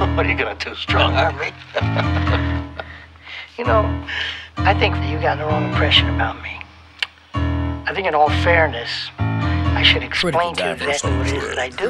What are you gonna do, strong arm me? You know, I think that you got the wrong impression about me. I think in all fairness, I should explain to you exactly what it is that I do.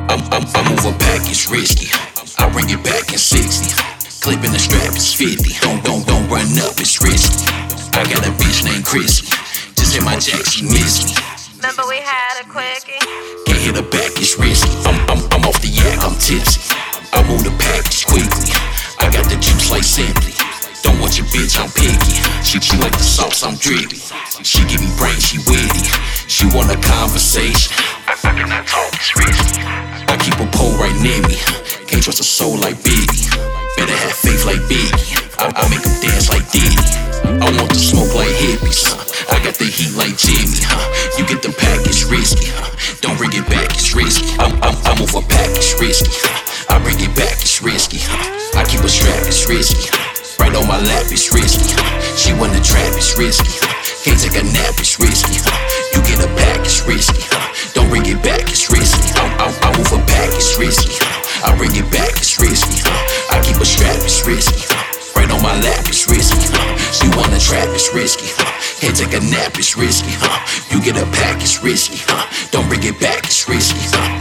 I'm over package risky. I bring it back in 60. Clipping the strap is 50. Don't run up, it's risky. I got a bitch named Chrissy. Just hit my jack, she missed me. Remember we had a quickie? Can't hit her back, it's risky. I'm off the yak, I'm tipsy. I move the package quickly. I got the juice like Simply. Don't want your bitch, I'm picky. She like the sauce, I'm drippy. She give me brain, she witty. She want a conversation. I cannot talk, it's risky. I keep a pole right near me. Can't trust a soul like Biggie. Better have faith like Biggie. I make them dance like Diddy. I want to smoke like hippies. I got the heat like Jimmy. You get the package risky. Don't bring it back, it's risky. I'm over package risky. I bring it back, it's risky. I keep a strap, it's risky. Right on my lap, it's risky. She wanna trap, it's risky. Can't take a nap, it's risky. You get a pack, it's risky. Don't bring it back, it's risky. I move a pack, it's risky. I bring it back, it's risky. I keep a strap, it's risky. Right on my lap, it's risky. She wanna trap, it's risky. Can't take a nap, it's risky. You get a pack, it's risky. Don't bring it back, it's risky.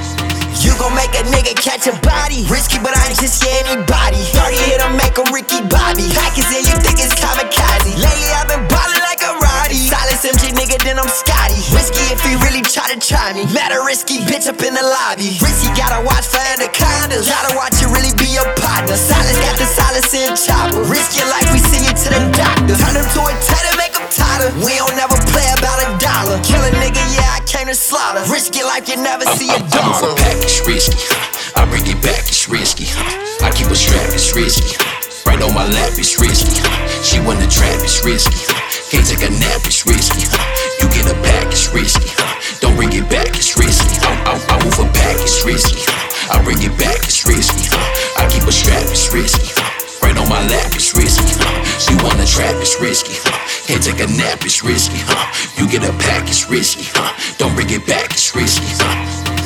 You gon' make a nigga catch a body. Risky, but I ain't just anybody. 30 hit him, make him Ricky Bobby. Packers in, you think it's kamikaze. Lately I've been ballin' like a Roddy. Silence MG nigga, then I'm Scotty. Risky if he really try to try me. Mad a risky bitch up in the lobby. Risky gotta watch for anacondas. Gotta watch it really be your partner. Silence got the silence in chopper. Risk your life, we send you to the doctor. Turn him to a tater, make him tighter. We don't never play about $1. Kill a nigga, yeah, I came to slaughter. Risk your life, you never see a dollar. It's risky. I bring it back, it's risky. I keep a strap, it's risky. Right on my lap, it's risky. She wanna trap, it's risky. Can't take a nap, it's risky. You get a pack, it's risky. Don't bring it back, it's risky. I move a pack, it's risky. I bring it back, it's risky. I keep a strap, it's risky. Right on my lap, it's risky. She wanna trap, it's risky. Can't take a nap, it's risky. You get a pack, it's risky. Don't bring it back, it's risky.